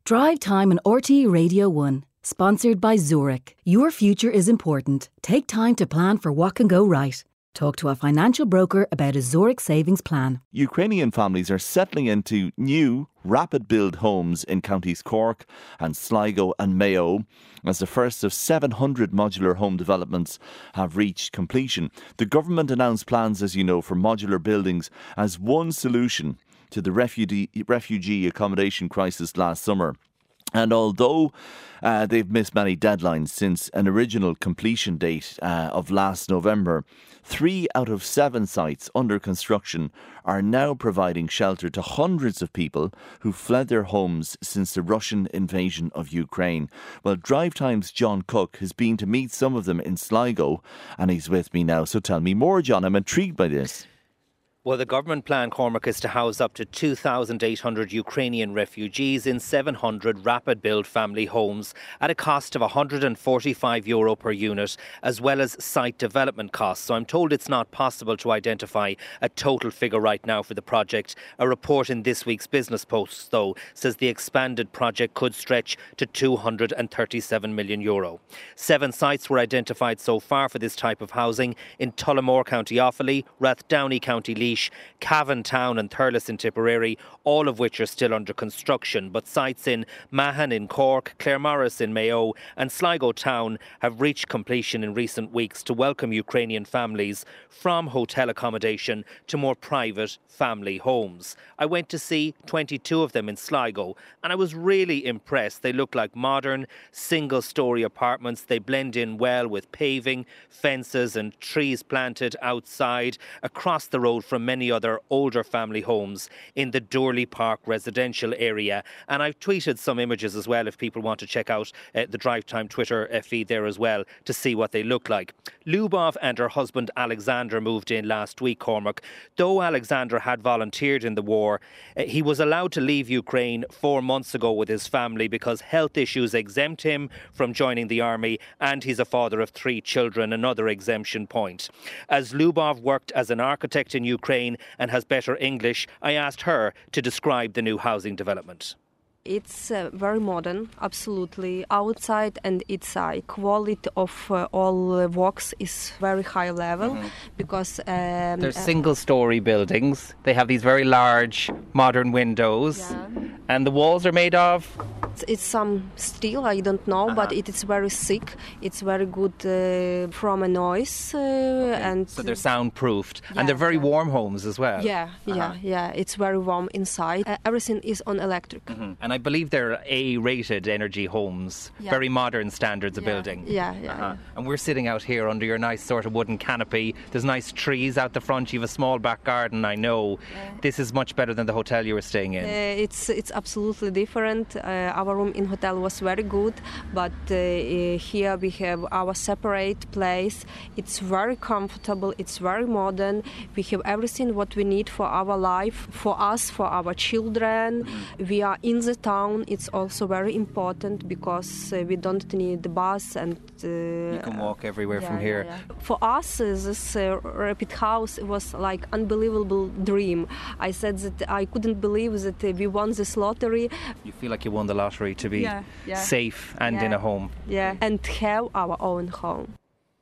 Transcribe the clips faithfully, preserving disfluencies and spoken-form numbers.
Drive Time on R T E Radio one. Sponsored by Zurich. Your future is important. Take time to plan for what can go right. Talk to a financial broker about a Zurich savings plan. Ukrainian families are settling into new, rapid-build homes in counties Cork and Sligo and Mayo as the first of seven hundred modular home developments have reached completion. The government announced plans, as you know, for modular buildings as one solution to the refugee, refugee accommodation crisis last summer. And although uh, they've missed many deadlines since an original completion date uh, of last November, three out of seven sites under construction are now providing shelter to hundreds of people who fled their homes since the Russian invasion of Ukraine. Well, Drive Time's John Cook has been to meet some of them in Sligo, and he's with me now. So tell me more, John. I'm intrigued by this. Well, the government plan, Cormac, is to house up to two thousand eight hundred Ukrainian refugees in seven hundred rapid-build family homes at a cost of one hundred forty-five euro per unit, as well as site development costs. So I'm told it's not possible to identify a total figure right now for the project. A report in this week's Business Post, though, says the expanded project could stretch to two hundred thirty-seven million euro. Seven sites were identified so far for this type of housing in Tullamore, County Offaly, Rathdowney, County Laois, Cavan Town and Thurles in Tipperary, all of which are still under construction. But sites in Mahon in Cork, Claremorris in Mayo and Sligo Town have reached completion in recent weeks to welcome Ukrainian families from hotel accommodation to more private family homes. I went to see twenty-two of them in Sligo and I was really impressed. They look like modern single-storey apartments. They blend in well with paving, fences and trees planted outside across the road from many other older family homes in the Durley Park residential area. And I've tweeted some images as well if people want to check out uh, the Drive Time Twitter uh, feed there as well to see what they look like. Lubov and her husband Alexander moved in last week, Cormac. Though Alexander had volunteered in the war, uh, he was allowed to leave Ukraine four months ago with his family because health issues exempt him from joining the army, and he's a father of three children, another exemption point. As Lubov worked as an architect in Ukraine and has better English, I asked her to describe the new housing development. It's uh, very modern, absolutely. Outside and inside. Quality of uh, all uh, works is very high level mm-hmm. because... Um, They're uh, single-storey buildings. They have these very large modern windows. Yeah. And the walls are made of... It's, it's some steel, I don't know, uh-huh. but it is very thick. It's very good uh, from a noise. Uh, okay. and So they're soundproofed. Yeah, and they're very yeah. warm homes as well. Yeah, uh-huh. yeah, yeah. It's very warm inside. Uh, everything is on electric. Mm-hmm. And I believe they're A-rated energy homes, yeah. very modern standards of yeah. building. Yeah, yeah, uh-huh. yeah. And we're sitting out here under your nice sort of wooden canopy. There's nice trees out the front. You have a small back garden, I know. Yeah. This is much better than the hotel you were staying in. Uh, it's it's absolutely different. Uh, our room in hotel was very good, but uh, here we have our separate place. It's very comfortable. It's very modern. We have everything what we need for our life, for us, for our children. Mm-hmm. We are in the town. It's also very important because uh, we don't need the bus and uh, you can walk everywhere yeah, from here. Yeah, yeah. For us, uh, this uh, rapid house was like unbelievable dream. I said that I couldn't believe that uh, we won this lottery. You feel like you won the lottery to be yeah, yeah. safe and yeah. in a home. Yeah, and have our own home.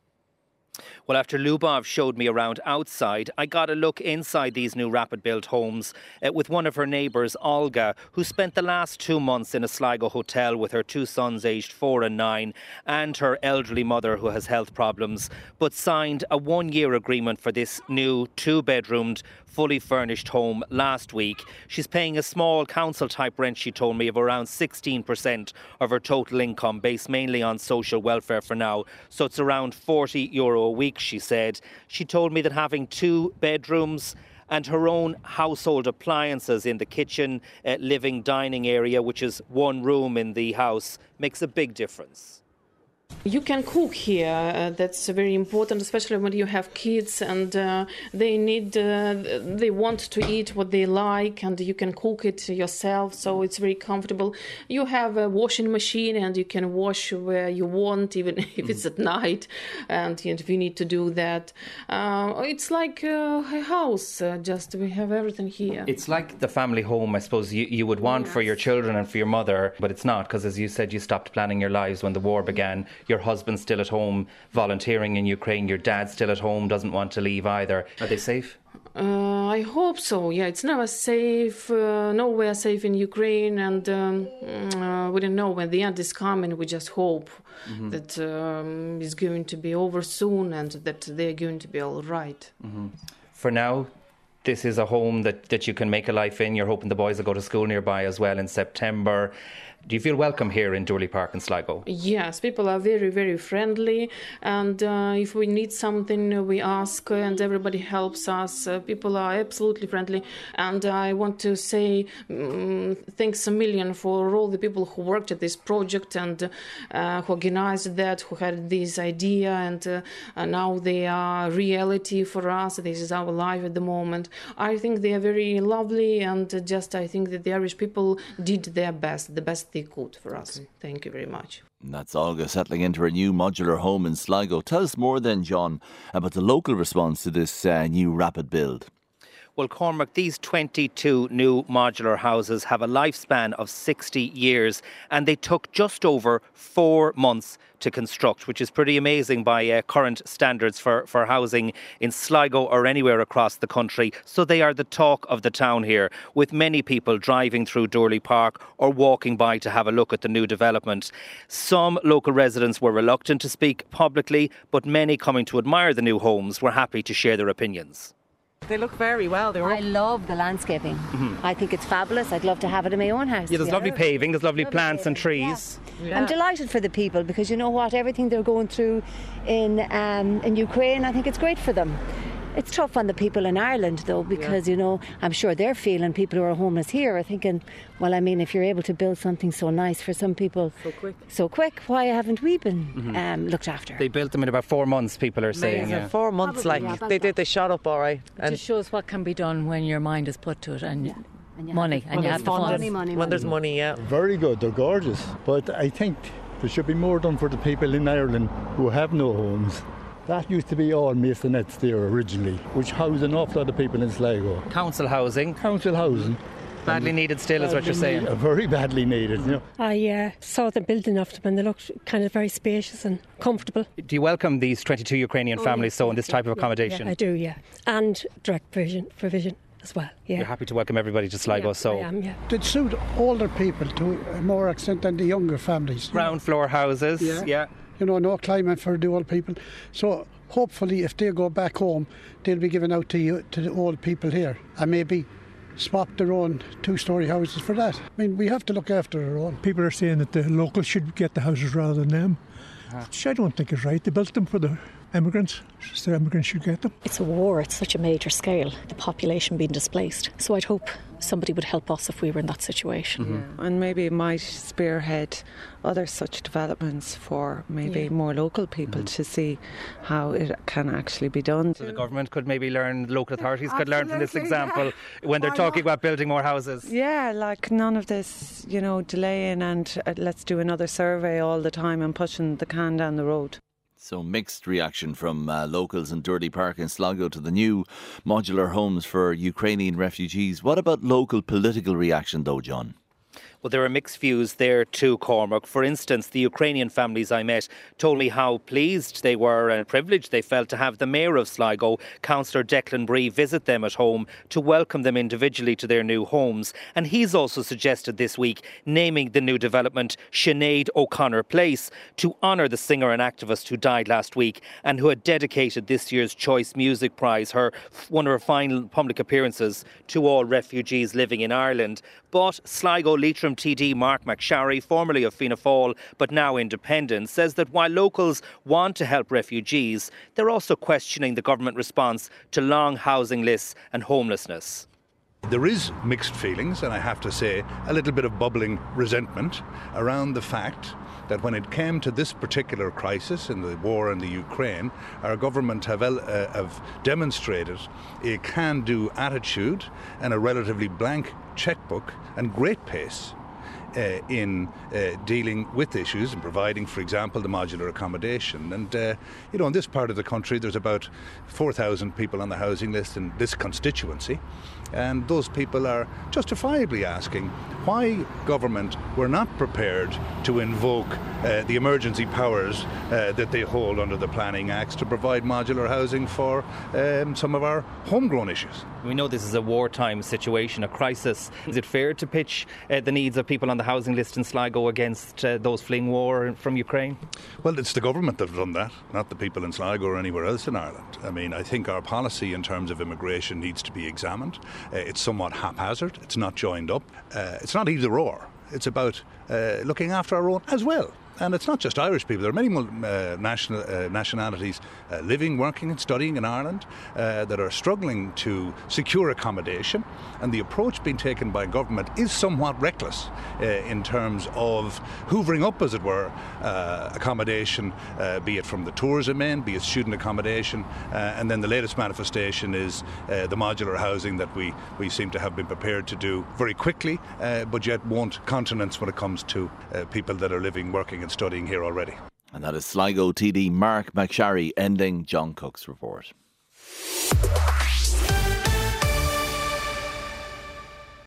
Well, after Lubov showed me around outside, I got a look inside these new rapid-built homes uh, with one of her neighbours, Olga, who spent the last two months in a Sligo hotel with her two sons aged four and nine and her elderly mother who has health problems, but signed a one-year agreement for this new two-bedroomed, fully furnished home last week. She's paying a small council-type rent, she told me, of around sixteen percent of her total income, based mainly on social welfare for now. So it's around forty euro a week, she said. She told me that having two bedrooms and her own household appliances in the kitchen, uh, living, dining area, which is one room in the house, makes a big difference. You can cook here. Uh, that's very important, especially when you have kids and uh, they need, uh, they want to eat what they like, and you can cook it yourself. So it's very comfortable. You have a washing machine, and you can wash where you want, even if it's at night. And if you need to do that, uh, it's like uh, a house. Uh, just we have everything here. It's like the family home, I suppose, you, you would want yes. for your children and for your mother, but it's not, because as you said, you stopped planning your lives when the war began. Your husband's still at home volunteering in Ukraine. Your dad's still at home, doesn't want to leave either. Are they safe? Uh, I hope so. Yeah, it's never safe. Uh, nowhere safe in Ukraine, and um, uh, we don't know when the end is coming. We just hope mm-hmm. that um, it's going to be over soon and that they're going to be all right. Mm-hmm. For now, this is a home that, that you can make a life in. You're hoping the boys will go to school nearby as well in September. Do you feel welcome here in Durley Park in Sligo? Yes, people are very, very friendly, and uh, if we need something, we ask, and everybody helps us. Uh, people are absolutely friendly, and I want to say um, thanks a million for all the people who worked at this project and uh, who organized that, who had this idea, and, uh, and now they are reality for us. This is our life at the moment. I think they are very lovely, and just I think that the Irish people did their best, the best they could for us. Okay. Thank you very much. And that's Olga settling into her new modular home in Sligo. Tell us more then, John, about the local response to this uh, new rapid build. Well, Cormac, these twenty-two new modular houses have a lifespan of sixty years, and they took just over four months to construct, which is pretty amazing by uh, current standards for, for housing in Sligo or anywhere across the country. So they are the talk of the town here, with many people driving through Durley Park or walking by to have a look at the new development. Some local residents were reluctant to speak publicly, but many coming to admire the new homes were happy to share their opinions. They look very well. They were I love the landscaping. Mm-hmm. I think it's fabulous. I'd love to have it in my own house. Yeah, there's yeah. lovely paving, there's lovely, lovely plants paving. and trees. Yeah. Yeah. I'm delighted for the people, because you know what, everything they're going through in um, in Ukraine, I think it's great for them. It's tough on the people in Ireland, though, because, yeah. you know, I'm sure they're feeling, people who are homeless here are thinking, well, I mean, if you're able to build something so nice for some people so quick, so quick why haven't we been mm-hmm. um, looked after? They built them in about four months, people are saying. Yeah. Yeah. Four months, Probably, like, yeah, they did, they shot up all right. It just shows what can be done when your mind is put to it, and, yeah. and you money, and you have the funds. Money, money, when there's money, yeah. Very good, they're gorgeous, but I think there should be more done for the people in Ireland who have no homes. That used to be all masonets there originally, which housed an awful lot of people in Sligo. Council housing. Council housing. Badly needed still is what you're saying. Need, very badly needed, you know. I uh, saw the building of them and they looked kind of very spacious and comfortable. Do you welcome these twenty-two Ukrainian oh, families yes, so in this type yeah, of accommodation? Yeah, I do, yeah. And direct provision, provision as well, yeah. You're happy to welcome everybody to Sligo, yeah, so... I am, yeah. It suit older people to a more extent than the younger families. Ground floor houses, yeah. yeah. You know, no climate for the old people. So hopefully if they go back home, they'll be given out to you, to the old people here, and maybe swap their own two-storey houses for that. I mean, we have to look after our own. People are saying that the locals should get the houses rather than them, uh-huh. which I don't think is right. They built them for the immigrants, so the immigrants should get them. It's a war at such a major scale, the population being displaced. So I'd hope somebody would help us if we were in that situation. Mm-hmm. And maybe it might spearhead other such developments for maybe yeah. more local people mm-hmm. to see how it can actually be done. So the government could maybe learn, local authorities could learn from this example yeah. when they're Why talking not? about building more houses. Yeah, like none of this, you know, delaying and uh, let's do another survey all the time and pushing the can down the road. So mixed reaction from uh, locals in Durley Park in Sligo to the new modular homes for Ukrainian refugees. What about local political reaction though, John? Well, there are mixed views there too, Cormac. For instance, the Ukrainian families I met told me how pleased they were and privileged they felt to have the Mayor of Sligo, Councillor Declan Bree, visit them at home to welcome them individually to their new homes. And he's also suggested this week naming the new development Sinead O'Connor Place to honour the singer and activist who died last week and who had dedicated this year's Choice Music Prize, her one of her final public appearances, to all refugees living in Ireland. But Sligo Leitrim T D Mark McSharry, formerly of Fianna Fáil but now independent, says that while locals want to help refugees, they're also questioning the government response to long housing lists and homelessness. There is mixed feelings, and I have to say a little bit of bubbling resentment around the fact that when it came to this particular crisis in the war in the Ukraine, our government have, uh, have demonstrated a can-do attitude and a relatively blank checkbook and great pace Uh, in uh, dealing with issues and providing, for example, the modular accommodation. And, uh, you know, in this part of the country, there's about four thousand people on the housing list in this constituency. And those people are justifiably asking why government were not prepared to invoke uh, the emergency powers uh, that they hold under the Planning Acts to provide modular housing for um, some of our homegrown issues. We know this is a wartime situation, a crisis. Is it fair to pitch uh, the needs of people on the housing list in Sligo against uh, those fleeing war from Ukraine? Well, it's the government that have done that, not the people in Sligo or anywhere else in Ireland. I mean, I think our policy in terms of immigration needs to be examined. Uh, it's somewhat haphazard. It's not joined up. Uh, it's not either or. It's about uh, looking after our own as well. And it's not just Irish people. There are many uh, national, uh, nationalities uh, living, working and studying in Ireland uh, that are struggling to secure accommodation. And the approach being taken by government is somewhat reckless uh, in terms of hoovering up, as it were, uh, accommodation, uh, be it from the tourism end, be it student accommodation. Uh, and then the latest manifestation is uh, the modular housing that we, we seem to have been prepared to do very quickly, uh, but yet won't countenance when it comes to uh, people that are living, working and studying here already. And that is Sligo T D Mark McSharry ending John Cook's report.